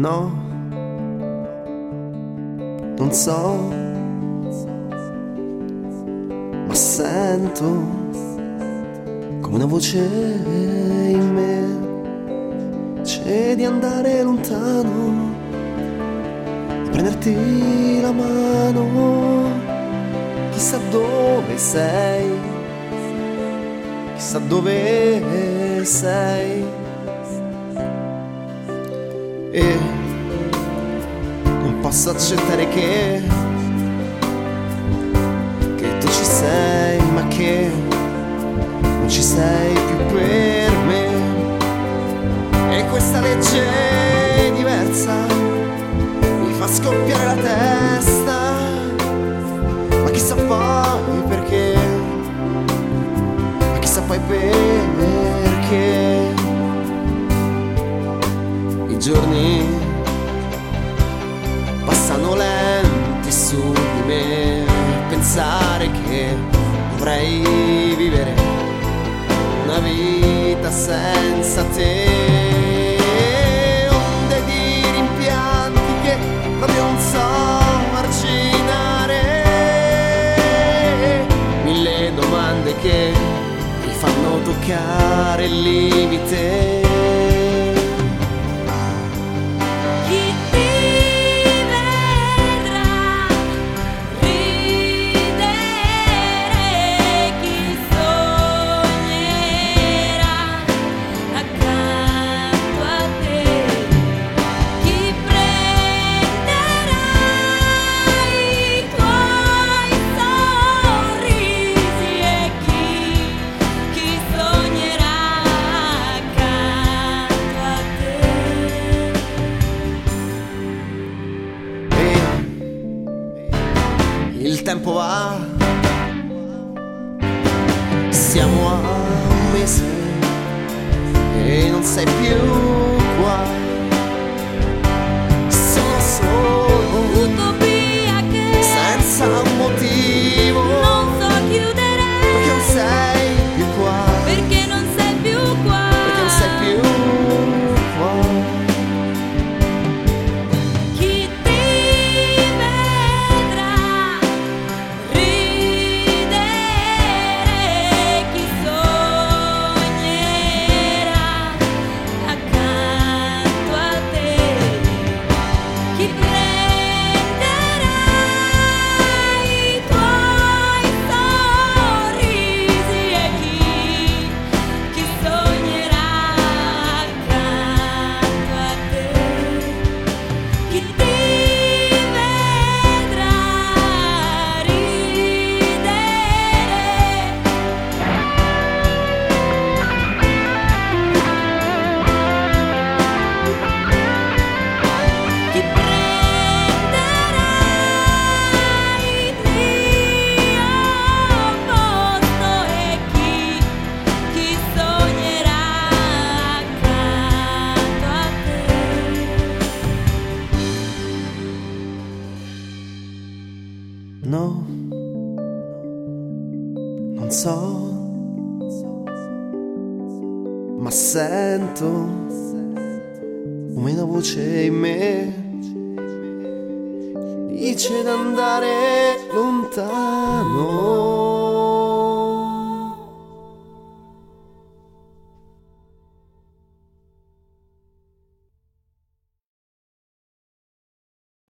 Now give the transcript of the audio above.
No, non so, ma sento come una voce in me, c'è di andare lontano, di prenderti la mano. Chissà dove sei, chissà dove sei. E non posso accettare che tu ci sei, ma che non ci sei più per me. E questa legge diversa mi fa scoppiare la testa, ma chissà poi perché, ma chissà poi perché. I giorni passano lenti su di me, pensare che dovrei vivere una vita senza te. Onde di rimpianti che proprio non so arginare, mille domande che mi fanno toccare il limite. Il tempo va, siamo a un mese e non sei più qua. Sono solo utopia che senza un motivo, non so chiudere, perché non sei più qua, perché non sei più qua, perché non sei più qua. Chi ti vedrà ridere, chi sognerà accanto a te, chi prenderà i tuoi sorrisi e chi sognerà accanto a te, chi ti vedrà ridere. Chi prenderà il mio posto e chi sognerà accanto a te. No, non so, ma sento come una voce in me dice d'andare lontano.